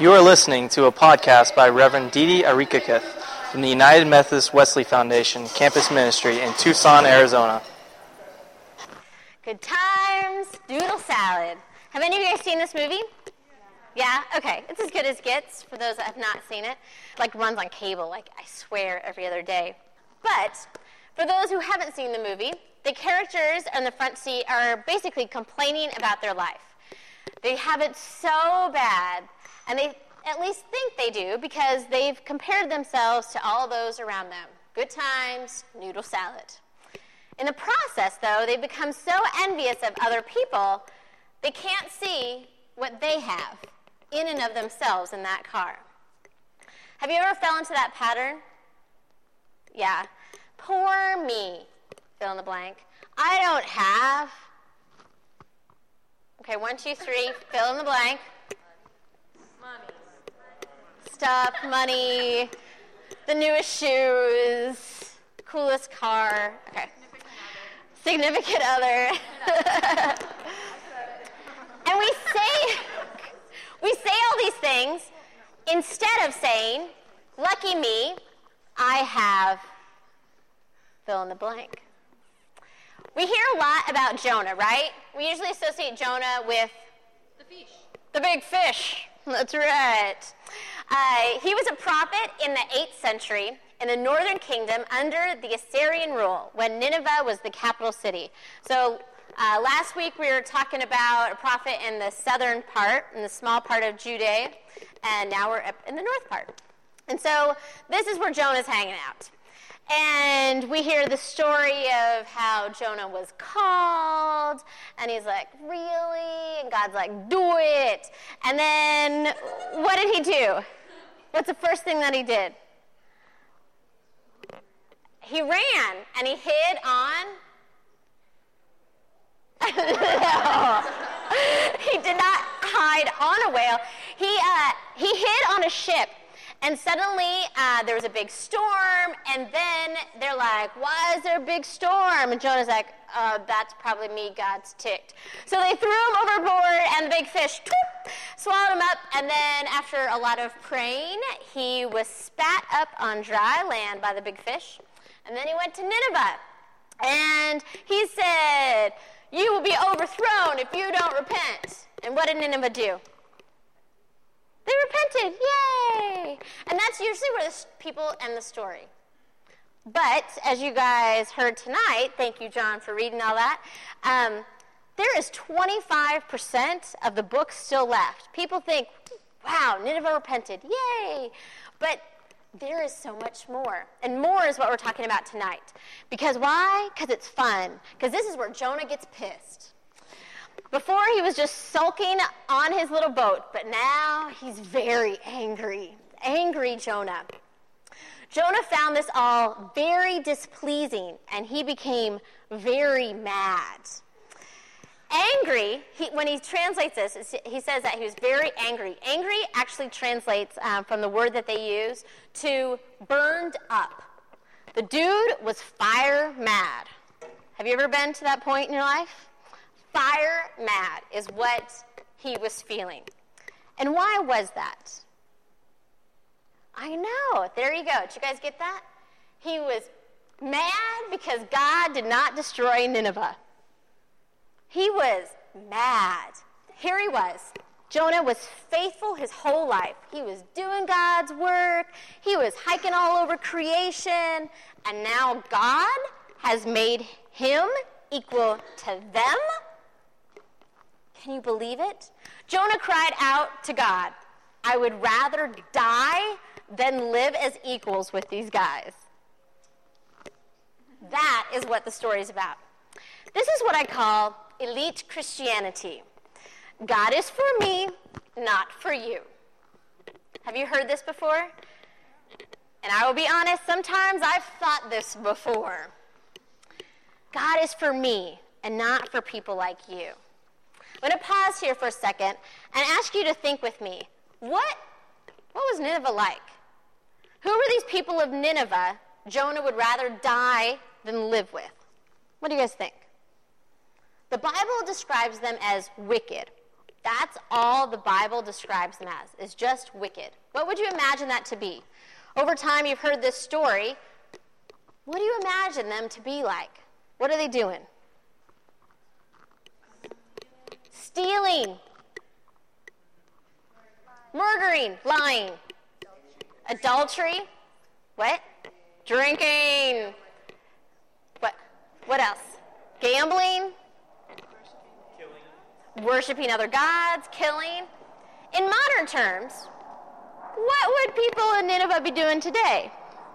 You are listening to a podcast by Reverend Didi Arikakith from the United Methodist Wesley Foundation Campus Ministry in Tucson, Arizona. Good times, Doodle Salad. Have any of you guys seen this movie? Yeah? Okay. It's as good as gets for those that have not seen it. Like runs on cable, like I swear every other day. But for those who haven't seen the movie, the characters on the front seat are basically complaining about their life. They have it so bad, and they at least think they do because they've compared themselves to all those around them. Good times, noodle salad. In the process, though, they become so envious of other people, they can't see what they have in and of themselves in that car. Have you ever fell into that pattern? Yeah. Poor me, fill in the blank. I don't have. Okay, 1, 2, 3, fill in the blank. Money. Stuff, money, the newest shoes, coolest car. Okay. Significant other. And we say all these things instead of saying, lucky me, I have fill in the blank. We hear a lot about Jonah, right? We usually associate Jonah with the fish. The big fish. That's right. He was a prophet in the 8th century in the northern kingdom under the Assyrian rule when Nineveh was the capital city. So last week we were talking about a prophet in the southern part, in the small part of Judea, and now we're up in the north part. And so this is where Jonah's hanging out. And we hear the story of how Jonah was called, and he's like, really? And God's like, do it. And then what did he do? What's the first thing that he did? He ran, and he hid on... No. He did not hide on a whale. He hid on a ship. And suddenly, there was a big storm, and then they're like, why is there a big storm? And Jonah's like, that's probably me, God's ticked. So they threw him overboard, and the big fish swallowed him up, and then after a lot of praying, he was spat up on dry land by the big fish, and then he went to Nineveh, and he said, you will be overthrown if you don't repent. And what did Nineveh do? They repented, yay! And that's usually where the people end the story. But, as you guys heard tonight, thank you, John, for reading all that, there is 25% of the book still left. People think, wow, Nineveh repented, yay! But there is so much more. And more is what we're talking about tonight. Because why? Because it's fun. Because this is where Jonah gets pissed. Before, he was just sulking on his little boat, but now he's very angry. Angry Jonah. Jonah found this all very displeasing, and he became very mad. Angry, when he translates this, he says that he was very angry. Angry actually translates from the word that they use to burned up. The dude was fire mad. Have you ever been to that point in your life? Fire mad is what he was feeling. And why was that? I know. There you go. Did you guys get that? He was mad because God did not destroy Nineveh. He was mad. Here he was. Jonah was faithful his whole life. He was doing God's work. He was hiking all over creation. And now God has made him equal to them? Can you believe it? Jonah cried out to God, I would rather die than live as equals with these guys. That is what the story is about. This is what I call elite Christianity. God is for me, not for you. Have you heard this before? And I will be honest, sometimes I've thought this before. God is for me and not for people like you. I'm going to pause here for a second and ask you to think with me. What was Nineveh like? Who were these people of Nineveh Jonah would rather die than live with? What do you guys think? The Bible describes them as wicked, That's all the Bible describes them as, is just wicked. What would you imagine that to be? Over time, you've heard this story. What do you imagine them to be like? What are they doing? Stealing. Murdering. Lying. Adultery. What? Drinking. What else? Gambling. Worshiping other gods. Killing. In modern terms, what would people in Nineveh be doing today?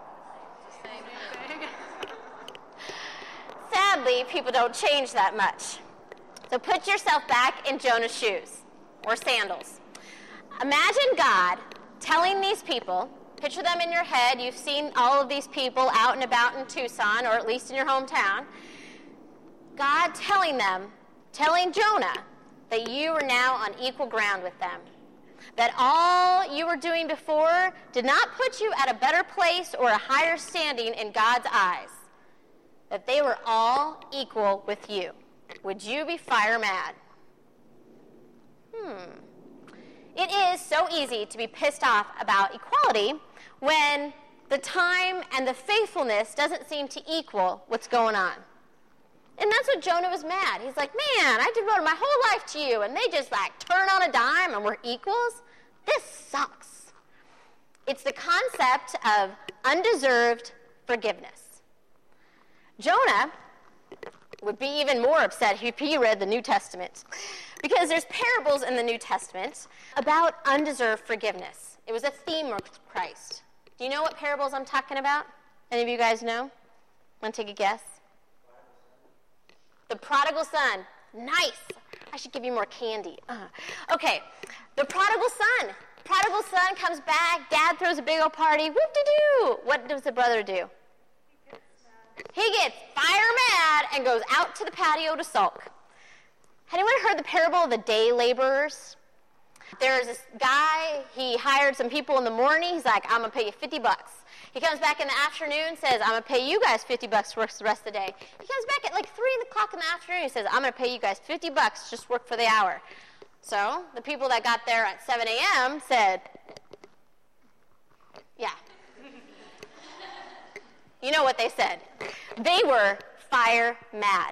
Sadly, people don't change that much. So put yourself back in Jonah's shoes or sandals. Imagine God telling these people, picture them in your head, you've seen all of these people out and about in Tucson, or at least in your hometown. God telling Jonah that you are now on equal ground with them. That all you were doing before did not put you at a better place or a higher standing in God's eyes. That they were all equal with you. Would you be fire mad? It is so easy to be pissed off about equality when the time and the faithfulness doesn't seem to equal what's going on. And that's what Jonah was mad. He's like, man, I devoted my whole life to you, and they just turn on a dime and we're equals? This sucks. It's the concept of undeserved forgiveness. Jonah would be even more upset if he read the New Testament, because there's parables in the New Testament about undeserved forgiveness. It was a theme of Christ. Do you know what parables I'm talking about? Any of you guys know? Want to take a guess? The prodigal son. Nice. I should give you more candy. Okay. The prodigal son. Prodigal son comes back. Dad throws a big old party. Whoop-de-doo. What does the brother do? He gets fire mad and goes out to the patio to sulk. Anyone heard the parable of the day laborers? There's this guy, he hired some people in the morning. He's like, I'm going to pay you $50. He comes back in the afternoon, says, I'm going to pay you guys $50 to work the rest of the day. He comes back at 3 o'clock in the afternoon. He says, I'm going to pay you guys $50, just work for the hour. So the people that got there at 7 a.m. said, yeah. You know what they said. They were fire mad.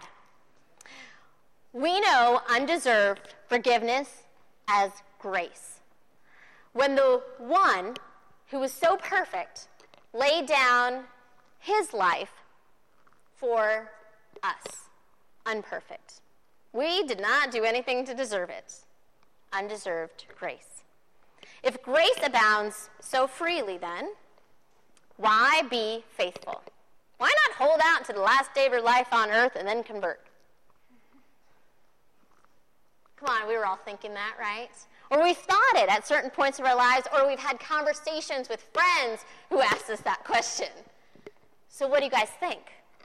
We know undeserved forgiveness as grace. When the one who was so perfect laid down his life for us, unperfect. We did not do anything to deserve it. Undeserved grace. If grace abounds so freely, then, why be faithful? Why not hold out to the last day of your life on earth and then convert? Come on, we were all thinking that, right? Or we've thought it at certain points of our lives, or we've had conversations with friends who asked us that question. So what do you guys think?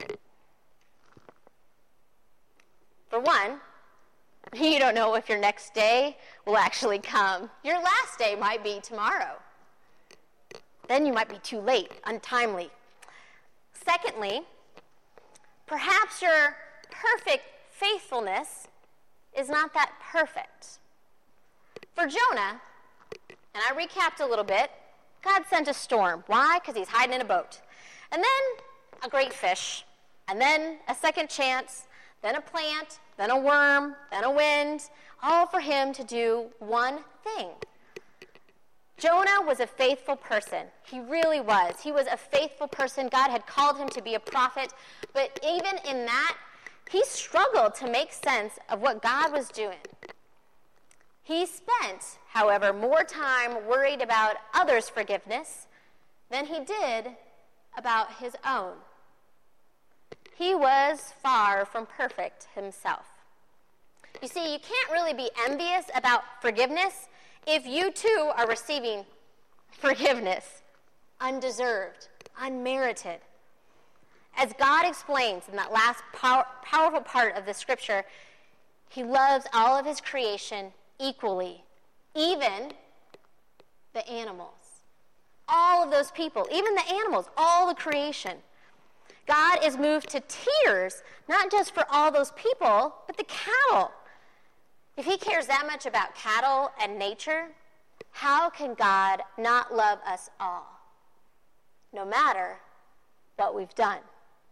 For one, you don't know if your next day will actually come. Your last day might be tomorrow. Then you might be too late, untimely. Secondly, perhaps your perfect faithfulness is not that perfect. For Jonah, and I recapped a little bit, God sent a storm. Why? Because he's hiding in a boat. And then a great fish, and then a second chance, then a plant, then a worm, then a wind, all for him to do one thing. Jonah was a faithful person. He really was. He was a faithful person. God had called him to be a prophet. But even in that, he struggled to make sense of what God was doing. He spent, however, more time worried about others' forgiveness than he did about his own. He was far from perfect himself. You see, you can't really be envious about forgiveness if you too are receiving forgiveness, undeserved, unmerited. As God explains in that last powerful part of the scripture, he loves all of his creation equally, even the animals. All of those people, even the animals, all the creation. God is moved to tears, not just for all those people, but the cattle. If he cares that much about cattle and nature, how can God not love us all, no matter what we've done?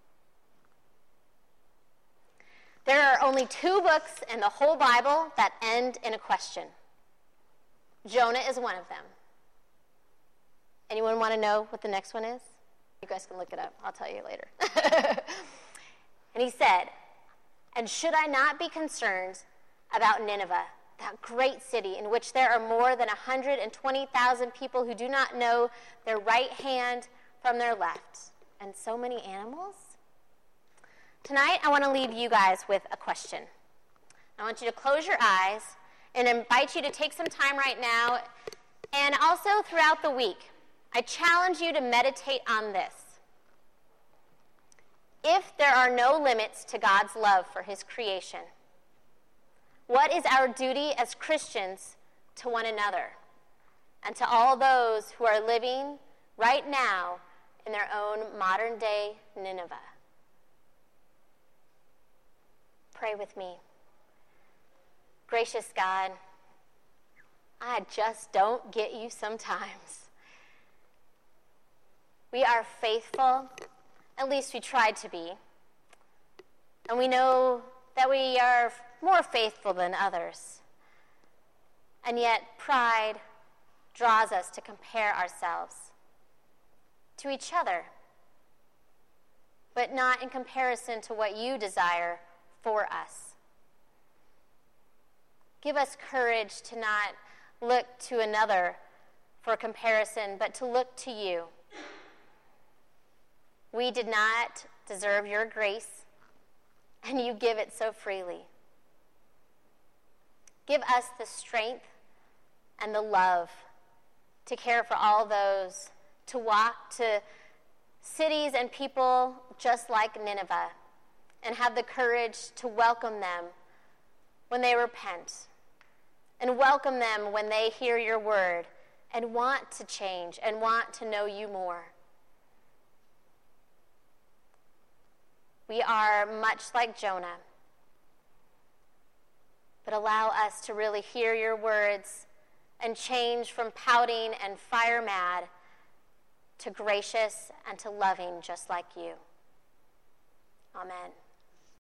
There are only 2 books in the whole Bible that end in a question. Jonah is one of them. Anyone want to know what the next one is? You guys can look it up. I'll tell you later. And he said, "And should I not be concerned about Nineveh, that great city in which there are more than 120,000 people who do not know their right hand from their left, and so many animals?" Tonight, I want to leave you guys with a question. I want you to close your eyes and invite you to take some time right now, and also throughout the week, I challenge you to meditate on this. If there are no limits to God's love for his creation, what is our duty as Christians to one another and to all those who are living right now in their own modern-day Nineveh? Pray with me. Gracious God, I just don't get you sometimes. We are faithful, at least we try to be, and we know that we are more faithful than others. And yet pride draws us to compare ourselves to each other, but not in comparison to what you desire for us. Give us courage to not look to another for comparison, but to look to you. We did not deserve your grace, and you give it so freely. Give us the strength and the love to care for all those, to walk to cities and people just like Nineveh, and have the courage to welcome them when they repent, and welcome them when they hear your word and want to change and want to know you more. We are much like Jonah, but allow us to really hear your words and change from pouting and fire mad to gracious and to loving just like you. Amen.